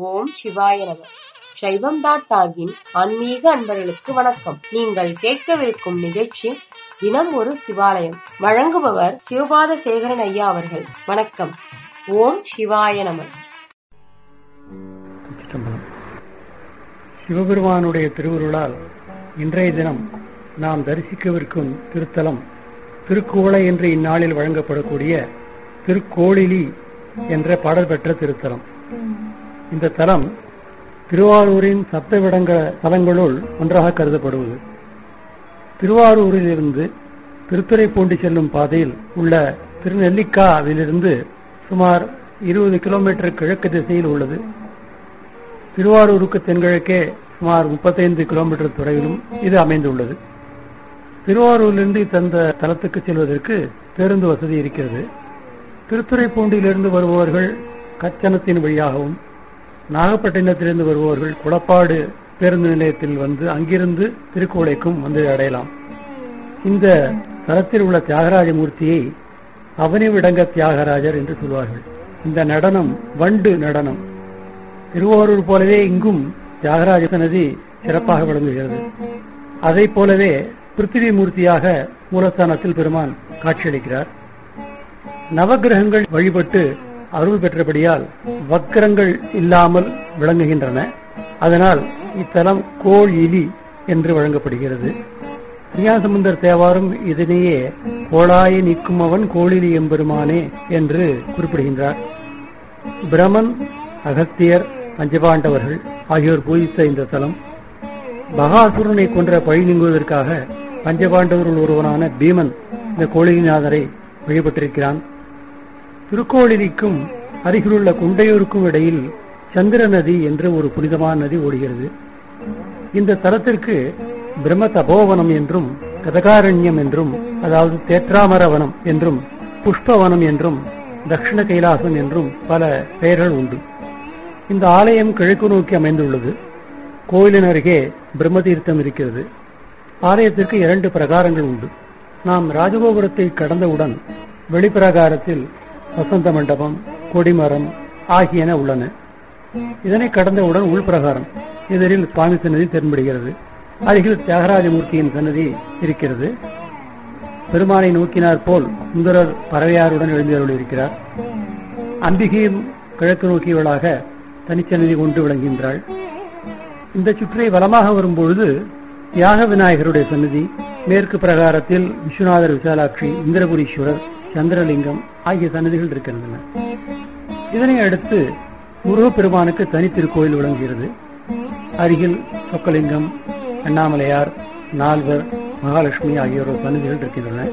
ஓம் சிவாய நம. சைவம்.டாகின் ஆன்மீக அன்பர்களுக்கு வணக்கம். நீங்கள் கேட்கவிருக்கும் நிகழ்ச்சி தினம் ஒரு சிவாலயம். வழங்குபவர் சிவபாத சேகரன் ஐயா அவர்கள். வணக்கம். ஓம் சிவாய நம. சிவபெருமானுடைய திருவருளால் இன்றைய தினம் நாம் தரிசிக்கவிருக்கும் திருத்தலம் திருக்கோளை என்று இந்நாளில் வழங்கப்படக்கூடிய திருக்கோளிலி என்ற பாடல் பெற்ற திருத்தலம். இந்த தலம் திருவாரூரின் சப்தவிடங்க தலங்களுள் ஒன்றாக கருதப்படுவது. திருவாரூரிலிருந்து திருத்துறைப்பூண்டி செல்லும் பாதையில் உள்ள திருநெல்லிக்காவிலிருந்து சுமார் 20 கிலோமீட்டர் கிழக்கு திசையில் உள்ளது. திருவாரூருக்கு தென்கிழக்கே சுமார் 35 கிலோமீட்டர் தொலைவிலும் இது அமைந்துள்ளது. திருவாரூரிலிருந்து இந்த தலத்துக்கு செல்வதற்கு பேருந்து வசதி இருக்கிறது. திருத்துறைப்பூண்டியிலிருந்து வருபவர்கள் கச்சனத்தின் வழியாகவும், நாகப்பட்டினத்திலிருந்து வருபவர்கள் குளப்பாடு பேருந்து நிலையத்தில் வந்து அங்கிருந்து திருக்கோளைக்கும் வந்து அடையலாம். இந்த தலத்தில் உள்ள தியாகராஜ மூர்த்தியை அவனிவிடங்க தியாகராஜர் என்று சொல்வார்கள். இந்த நடனம் வண்டு நடனம். திருவாரூர் போலவே இங்கும் தியாகராஜ சன்னதி சிறப்பாக விளங்குகிறது. அதை போலவே பிருத்திவி மூர்த்தியாக மூலஸ்தானத்தில் பெருமான் காட்சியளிக்கிறார். நவகிரகங்கள் வழிபட்டு அருள் பெற்றபடியால் வக்கிரங்கள் இல்லாமல் விளங்குகின்றன. அதனால் இத்தலம் கோளிலி என்று வழங்கப்படுகிறது. ஞானசம்பந்தர் தேவாரும் இதனையே கோளாயை நீக்கும் அவன் கோளிலி எம்பெருமானே என்று குறிப்பிடுகின்றார். பிரமன், அகத்தியர், பஞ்சபாண்டவர்கள் ஆகியோர் பூஜித்த இந்த தலம் பகாசுரனை கொன்ற பழி நீங்குவதற்காக பஞ்சபாண்டவர்கள் ஒருவனான பீமன் இந்த கோளிலிநாதரை வழிபட்டிருக்கிறான். திருக்கோளிலிக்கும் அருகிலுள்ள குண்டையூருக்கும் இடையில் சந்திர நதி என்று ஒரு புனிதமான நதி ஓடுகிறது. இந்த தலத்திற்கு பிரம்ம தபோவனம் என்றும், கதகாரண்யம் என்றும், அதாவது தேற்றாமரவனம் என்றும், புஷ்பவனம் என்றும், தட்சிண கைலாசம் என்றும் பல பெயர்கள் உண்டு. இந்த ஆலயம் கிழக்கு நோக்கி அமைந்துள்ளது. கோயிலின் அருகே பிரம்மதீர்த்தம் இருக்கிறது. ஆலயத்திற்கு 2 பிரகாரங்கள் உண்டு. நாம் ராஜகோபுரத்தை கடந்தவுடன் வெளிப்பிரகாரத்தில் வசந்த மண்டபம், கொடிமரம் ஆகியன உள்ளன. இதனை கடந்தவுடன் உள்பிரகாரம் எதிரில் சுவாமி சன்னதி தென்படுகிறது. அருகில் தியாகராஜமூர்த்தியின் சன்னதி இருக்கிறது. பெருமானை நோக்கினார் போல் சுந்தரர் பறவையாருடன் எழுந்தருள் இருக்கிறார். அம்பிகையும் கிழக்கு நோக்கியவளாக தனிச்சன்னதி கொண்டு விளங்குகின்றாள். இந்த சுற்றை வலமாக வரும்பொழுது தியாக விநாயகருடைய சன்னதி, மேற்கு பிரகாரத்தில் விஸ்வநாதர், விசாலாட்சி, இந்திரபுரீஸ்வரர், சந்திரலிங்கம் ஆகிய சன்னதிகள் இருக்கின்றன. இதனை அடுத்து முருகப்பெருமானுக்கு தனி திருக்கோயில் விளங்குகிறது. அருகில் சொக்கலிங்கம், அண்ணாமலையார், நால்வர், மகாலட்சுமி ஆகியோர் சன்னதிகள் இருக்கின்றன.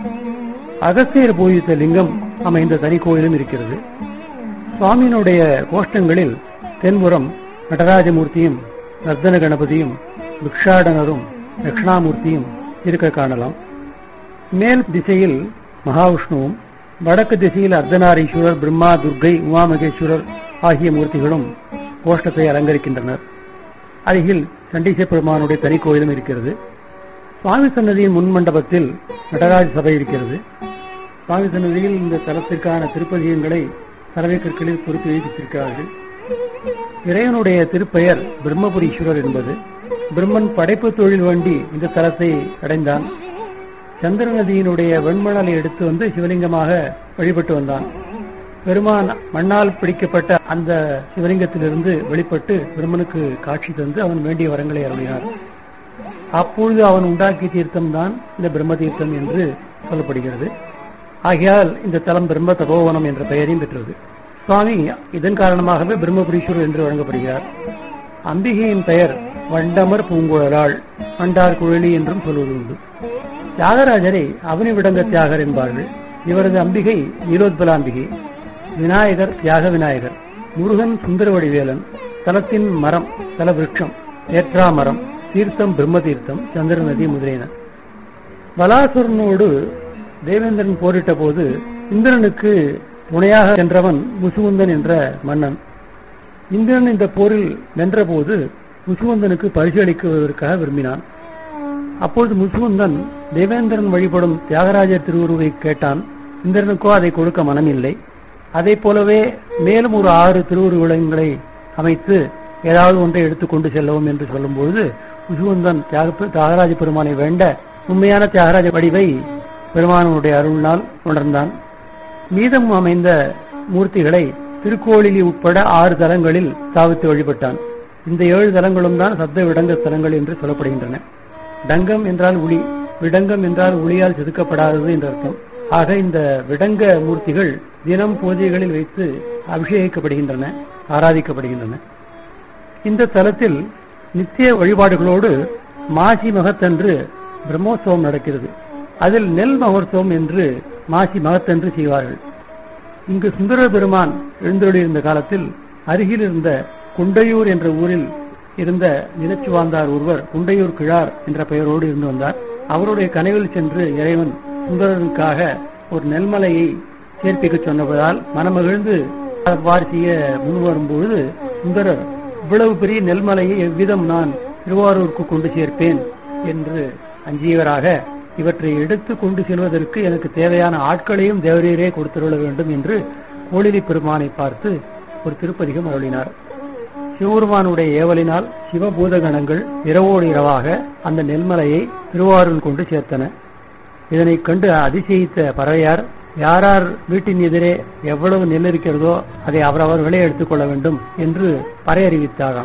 அகஸ்தியர் பூஜித்த லிங்கம் அமைந்த தனி கோயிலும் இருக்கிறது. சுவாமியினுடைய கோஷ்டங்களில் தென்புறம் நடராஜமூர்த்தியும், நர்த்தன கணபதியும், பிக்ஷாடனரும், தட்சிணாமூர்த்தியும் இருக்க காணலாம். மேல் திசையில் மகாவிஷ்ணுவும், வடக்கு திசையில் அர்த்தநாரீஸ்வரர், பிரம்மா, துர்கை, உமாமகேஸ்வரர் ஆகிய மூர்த்திகளும் கோஷ்டத்தை அலங்கரிக்கின்றனர். அருகில் சண்டீச பெருமானுடைய தனி கோயிலும் இருக்கிறது. சுவாமி சன்னதியின் முன்மண்டபத்தில் நடராஜ சபை இருக்கிறது. சுவாமி சன்னதியில் இந்த தலத்திற்கான திருப்பதிகங்களை சரவை கற்களில் பொறுத்து வைத்திருக்கிறார்கள். இறைவனுடைய திருப்பெயர் பிரம்மபுரீஸ்வரர் என்பது. பிரம்மன் படைப்பு தொழில் வேண்டி இந்த தலத்தை அடைந்தான். சந்திர நதியினுடைய வெண்மணலை எடுத்து வந்து சிவலிங்கமாக வழிபட்டு வந்தான். பெருமான் மண்ணால் பிடிக்கப்பட்ட அந்த சிவலிங்கத்திலிருந்து வெளிப்பட்டு பிரம்மனுக்கு காட்சி தந்து அவன் வேண்டிய வரங்களை அருளினார். அப்பொழுது அவன் உண்டாக்கிய தீர்த்தம் தான் இந்த பிரம்ம தீர்த்தம் என்று சொல்லப்படுகிறது. ஆகையால் இந்த தலம் பிரம்ம தபோவனம் என்ற பெயரையும் பெற்றது. சுவாமி இதன் காரணமாகவே பிரம்மபுரீஸ்வரர் என்று வழங்கப்படுகிறார். அம்பிகையின் பெயர் வண்டமர் பூங்குழலாள், வண்டார் குழலி என்றும் சொல்வது உண்டு. தியாகராஜரை அவனிவிடங்க தியாகர் என்பார்கள். இவரது அம்பிகை நீலோத்பலாம்பிகை, விநாயகர் தியாக விநாயகர், முருகன் சுந்தரவடிவேலன், தலத்தின் மரம் தல விருட்சம் ஏற்றாமரம், தீர்த்தம் பிரம்ம தீர்த்தம், சந்திர நதி முதலியன. பலாசுரனோடு தேவேந்திரன் போரிட்ட போது இந்திரனுக்கு துணையாக சென்றவன் முசுகுந்தன் என்ற மன்னன். இந்திரன் இந்த போரில் வென்றபோது முசுகுந்தனுக்கு பரிசு அளிக்குவதற்காக விரும்பினான். அப்பொழுது முசுகுந்தன் தேவேந்திரன் வழிபடும் தியாகராஜர் திருவுருவை கேட்டான். இந்திரனுக்கோ அதை கொடுக்க மனமில்லை. அதை போலவே மேலும் ஒரு 6 திருவுருவங்களை அமைத்து ஏதாவது ஒன்றை எடுத்துக்கொண்டு செல்லவும் என்று சொல்லும்போது முசுகுந்தன் தியாகராஜ பெருமானை வேண்ட உண்மையான தியாகராஜ வடிவை பெருமானுடைய அருளினால் உணர்ந்தான். மீதம் அமைந்த மூர்த்திகளை திருக்கோளிலி உட்பட 6 தலங்களில் ஸ்தாபித்து வழிபட்டான். இந்த 7 தலங்களும் தான் சப்த விடங்க தலங்கள் என்று சொல்லப்படுகின்றன. டங்கம் என்றால் ஒளி, விடங்கம் என்றால் ஒளியால் செதுக்கப்படாதது என்ற அர்த்தம். ஆக இந்த விடங்க மூர்த்திகள் தினம் பூஜைகளில் வைத்து அபிஷேகிக்கப்படுகின்றன, ஆராதிக்கப்படுகின்றன. இந்த தலத்தில் நித்திய வழிபாடுகளோடு மாசி மகத்தன்று பிரம்மோற்சவம் நடக்கிறது. அதில் நெல் மகோற்சவம் என்று மாசி மகத்தன்று செய்வார்கள். இங்கு சுந்தர பெருமான் எழுந்தருளியிருந்த காலத்தில் அருகில் இருந்த குண்டையூர் என்ற ஊரில் இருந்த நிலச்சுவாந்தார் ஒருவர் குண்டையூர் கிழார் என்ற பெயரோடு இருந்து வந்தார். அவருடைய கனவில் சென்று இறைவன் சுந்தரனுக்காக ஒரு நெல்மலையை சேர்ப்பிக்க சொன்னதால் மனமகிழ்ந்து அவ்வாறு செய்ய முன்வரும்பொழுது சுந்தரர் இவ்வளவு பெரிய நெல்மலையை எவ்விதம் நான் திருவாரூருக்கு கொண்டு சேர்ப்பேன் என்று அஞ்சியவராக இவற்றை எடுத்து கொண்டு செல்வதற்கு எனக்கு தேவையான ஆட்களையும் தேவரீரே கொடுத்துள்ள வேண்டும் என்று கோளிலி பெருமானை பார்த்து ஒரு திருப்பதிகம் அருளினார். சிவபெருமானுடைய ஏவலினால் சிவபூதகணங்கள் இரவோடு இரவாக அந்த நெல்மலையை திருவாரூர் கொண்டு சேர்த்தன. இதனை கண்டு அதிசயித்த பறவையார் யாரார் வீட்டின் எதிரே எவ்வளவு நெல் இருக்கிறதோ அதை அவரவர்களே எடுத்துக்கொள்ள வேண்டும் என்று பறை அறிவித்தாராம்.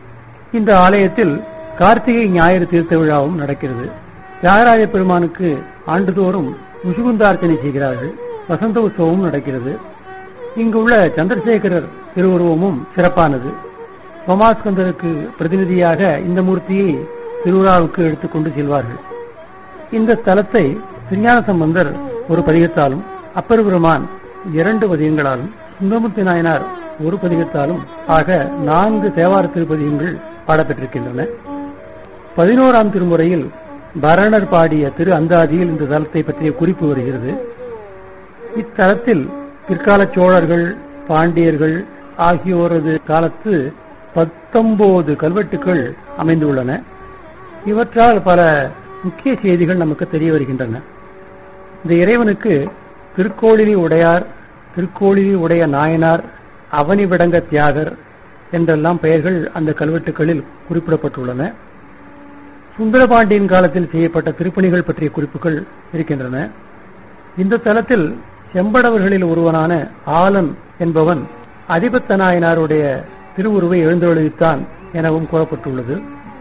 இந்த ஆலயத்தில் கார்த்திகை ஞாயிறு தீர்த்த விழாவும் நடக்கிறது. தியாகராஜ பெருமானுக்கு ஆண்டுதோறும் முசுகுந்தார்ச்சனை செய்கிறார்கள். வசந்த உற்சவமும் நடக்கிறது. இங்குள்ள சந்திரசேகரர் திருவுருவமும் சிறப்பானது. சோமாஸ்கந்தருக்கு பிரதிநிதியாக இந்த மூர்த்தியை திருவிழாவுக்கு எடுத்துக்கொண்டு செல்வார்கள். இந்த ஸ்தலத்தை திருஞான சம்பந்தர் ஒரு பதிகத்தாலும், அப்பர் பெருமான் 2 பதிகங்களாலும், சுந்தரமூர்த்தி நாயனார் ஒரு பதிகத்தாலும் ஆக 4 தேவார திருப்பதிகங்கள் பாடப்பெற்றிருக்கின்றன. 11ஆம் திருமுறையில் பரணர் பாடிய திரு அந்தாதியில் இந்த தலத்தை பற்றிய குறிப்பு வருகிறது. இத்தலத்தில் பிற்கால சோழர்கள், பாண்டியர்கள் ஆகியோரது காலத்து 19 கல்வெட்டுக்கள் அமைந்துள்ளன. இவற்றால் பல முக்கிய செய்திகள் நமக்கு தெரிய வருகின்றன. இந்த இறைவனுக்கு திருக்கோளிலி உடையார், திருக்கோளிலி உடைய நாயனார், அவனி விடங்க தியாகர் என்றெல்லாம் பெயர்கள் அந்த கல்வெட்டுகளில் குறிப்பிடப்பட்டுள்ளன. சுந்தரபாண்டியன் காலத்தில் செய்யப்பட்ட திருப்பணிகள் பற்றிய குறிப்புகள் இருக்கின்றன. இந்த தலத்தில் செம்படவர்களில் ஒருவனான ஆலன் என்பவன் அதிபத்த நாயனாருடைய திருவுருவை எழுந்தருளித்தான் எனவும் கூறப்பட்டுள்ளது.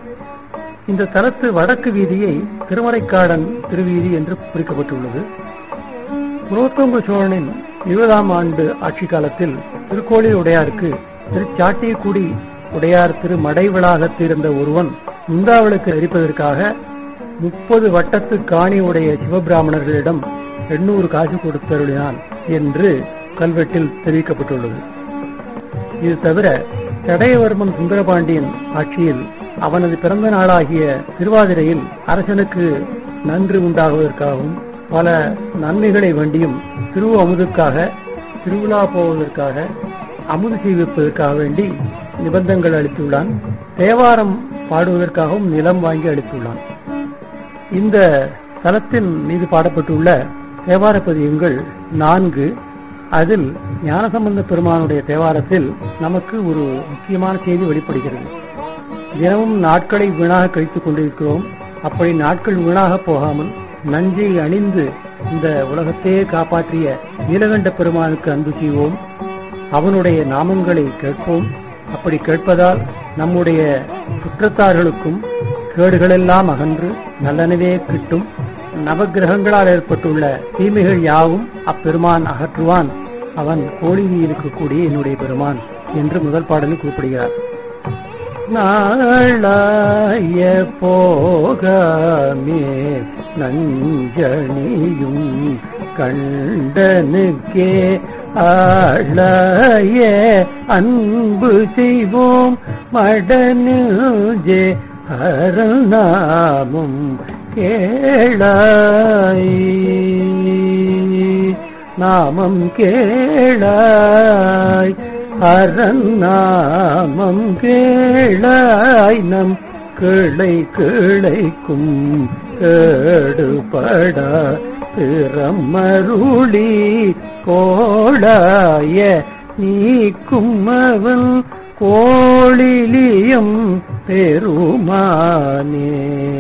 இந்த தலத்து வடக்கு வீதியை திருமறைக்காடன் திருவீதி என்று குறிக்கப்பட்டுள்ளது. குலோத்துங்க சோழனின் 20ஆம் ஆண்டு ஆட்சி காலத்தில் திருக்கோளிலி உடையாருக்கு திருச்சாட்டியக்குடி உடையார் திரு மடைவிளாகத்தில் இருந்த ஒருவன் முந்தாவளுக்கு எரிப்பதற்காக 30 வட்டத்து காணி உடைய சிவபிராமணர்களிடம் 800 காசு கொடுத்தருளினான் என்று கல்வெட்டில் தெரிவிக்கப்பட்டுள்ளது. இது தவிர சடையவர்மன் சுந்தரபாண்டியன் ஆட்சியில் அவனது பிறந்த நாளாகிய திருவாதிரையில் அரசனுக்கு நன்றி உண்டாகுவதற்காகவும் பல நன்மைகளை வேண்டியும் திரு அமுதுக்காக, திருவிழா போவதற்காக, அமுது செய்விப்பதற்காக வேண்டி நிபந்தங்கள் அளித்துள்ளான். தேவாரம் பாடுவதற்காகவும் நிலம் வாங்கி அளித்துள்ளான். இந்த தலத்தின் மீது பாடப்பட்டுள்ள தேவார பதிகங்கள் 4. அதில் ஞானசம்பந்த பெருமானுடைய தேவாரத்தில் நமக்கு ஒரு முக்கியமான செய்தி வெளிப்படுகிறது. தினமும் நாட்களை வீணாக கழித்துக் கொண்டிருக்கிறோம். அப்படி நாட்கள் வீணாக போகாமல் நஞ்சை அணிந்து இந்த உலகத்தையே காப்பாற்றிய நீலகண்ட பெருமானுக்கு அன்பு செய்வோம். அவனுடைய நாமங்களை கேட்போம். அப்படி கேட்பதால் நம்முடைய குற்றத்தார்களுக்கும் கேடுகளெல்லாம் அகன்று நல்லனவே கிட்டும். நவகிரகங்களால் ஏற்பட்டுள்ள தீமைகள் யாவும் அப்பெருமான் அகற்றுவான். அவன் கோளிலியில் இருக்கக்கூடிய என்னுடைய பெருமான் என்று முதல் பாடலில் குறிப்பிடுகிறார். நாளாய போகமே நஞ்சணியும் கண்டனுக்கே ஆளாய அன்பு செய்வோம் மடனுஜே அருநாமம் கேளாய் நாமம் கேளாய் அரணாமம் கேளாய் நம் கிளை கிளைக்கும் கேடுபடா திறமருளி கோளாய நீக்கும் அவன் கோளிலியம் பெருமானே.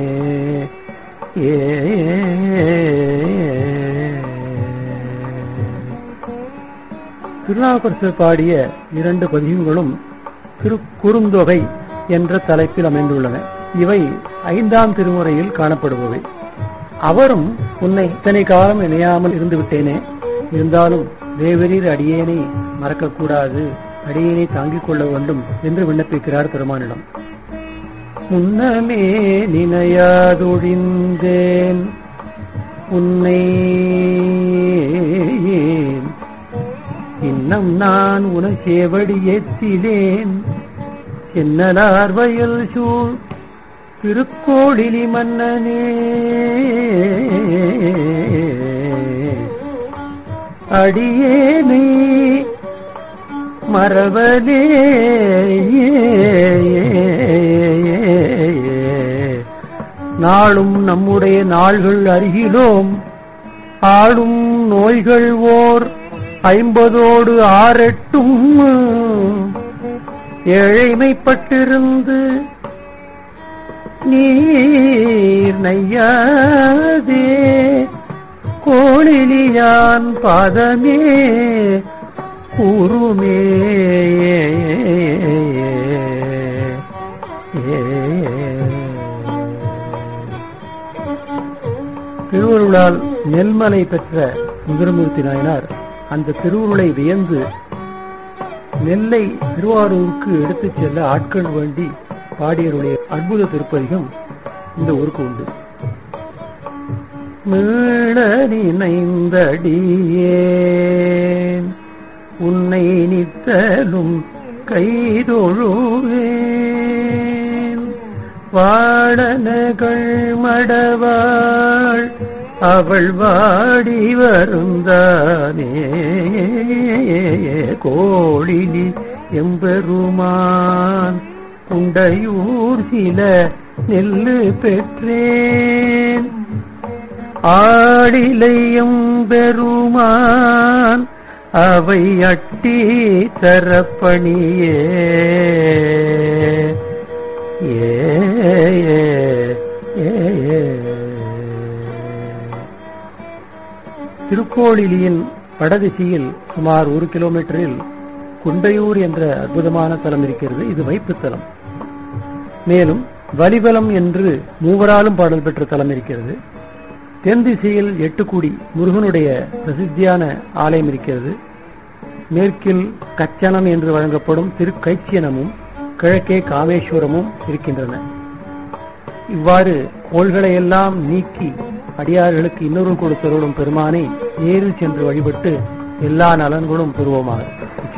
திருநாவுக்கரசர் பாடிய 2 பதிகங்களும் திருக்குறுந்தொகை என்ற தலைப்பில் அமைந்துள்ளன. இவை 5ஆம் திருமுறையில் காணப்படுபவை. அவரும் உன்னை இத்தனை காலம் இணையாமல் இருந்து விட்டேனே, இருந்தாலும் தேவரீர் அடியேனை மறக்கக்கூடாது, அடியேனை தாங்கிக் கொள்ள வேண்டும் என்று விண்ணப்பிக்கிறார் பெருமானிடம். முன்னமே நினையாதொழிந்தேன் உன்னை, இன்னம் நான் உன சேவடி ஏத்திலேன், என்னலார் வயல் சூழ் திருக்கோளிலி மன்னனே. அடியேனை மறவனே, நாளும் நம்முடைய நாள்கள் அருகிலோம், ஆளும் நோய்கள் ஓர் 50ஓடு 6-8 ஏழைமைப்பட்டிருந்து நீர் நையாதே, கோளிலியான் பாதமே கூறுமே. திருவருளால் நெல்மலை பெற்ற சுந்தரமூர்த்தி நாயனார் அந்த திருவுருளை வியந்து நெல்லை திருவாரூருக்கு எடுத்துச் செல்ல ஆட்கள் வேண்டி பாடியருடைய அற்புத திருப்பதிகம் இந்த ஊருக்கு உண்டு. மீள நினைந்தடியேன் உன்னை நித்தலும் கைதொழுவேன், வாழனகள் மடவாள் அவள் வாடி வருந்தானே. கோளிலி எம்பெருமான் குண்டையூர் சில நெல்லு பெற்றேன், ஆடிலையும் பெருமான் அவை அட்டி தரப்பணியே. திருக்கோளிலியின் வடதிசையில் சுமார் 1 கிலோமீட்டரில் குண்டையூர் என்ற அற்புதமான தலம் இருக்கிறது. இது வைப்புத்தலம். மேலும் வலிபலம் என்று மூவராலும் பாடல் பெற்ற தலம் இருக்கிறது. தென் திசையில் 8 கூடி முருகனுடைய பிரசித்தியான ஆலயம் இருக்கிறது. மேற்கில் கச்சனம் என்று வழங்கப்படும் திருக்கைச்சியனமும் கிழக்கே காமேஸ்வரமும் இருக்கின்றன. இவ்வாறு கோள்களை எல்லாம் நீக்கி அடியார்களுக்கு இன்னொரு கொடுத்தருளும் பெருமானை நேரில் சென்று வழிபட்டு எல்லா நலன்களும் பெறுவோமாக.